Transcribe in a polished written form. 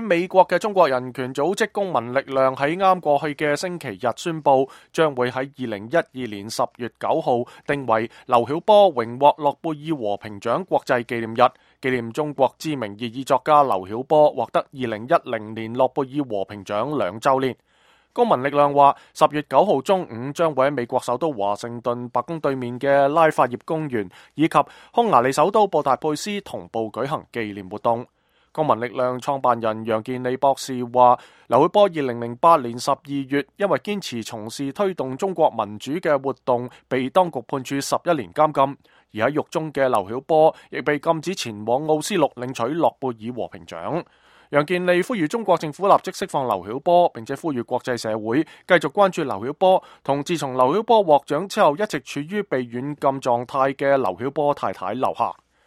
美國嘅中國人權組織公民力量喺啱過去嘅星期日宣布，將會喺2012年10月9號定為劉曉波榮獲諾貝爾和平獎國際紀念日，紀念中國知名異議作家劉曉波獲得2010年諾貝爾和平獎2週年。公民力量話10月9號中午將會喺美國首都華盛頓白宮對面嘅拉法葉公園以及匈牙利首都布達佩斯同步舉行紀念活動。公民力量創辦人楊健利博士話，劉曉波2008年12月因為堅持從事推動中國民主嘅活動，被當局判處11年監禁，而喺獄中嘅劉曉波亦被禁止前往奧斯陸領取諾貝爾和平獎。楊健利呼籲中國政府立即釋放劉曉波，並且呼籲國際社會繼續關注劉曉波同自從劉曉波獲獎之後一直處於被軟禁狀態嘅劉曉波太太劉霞。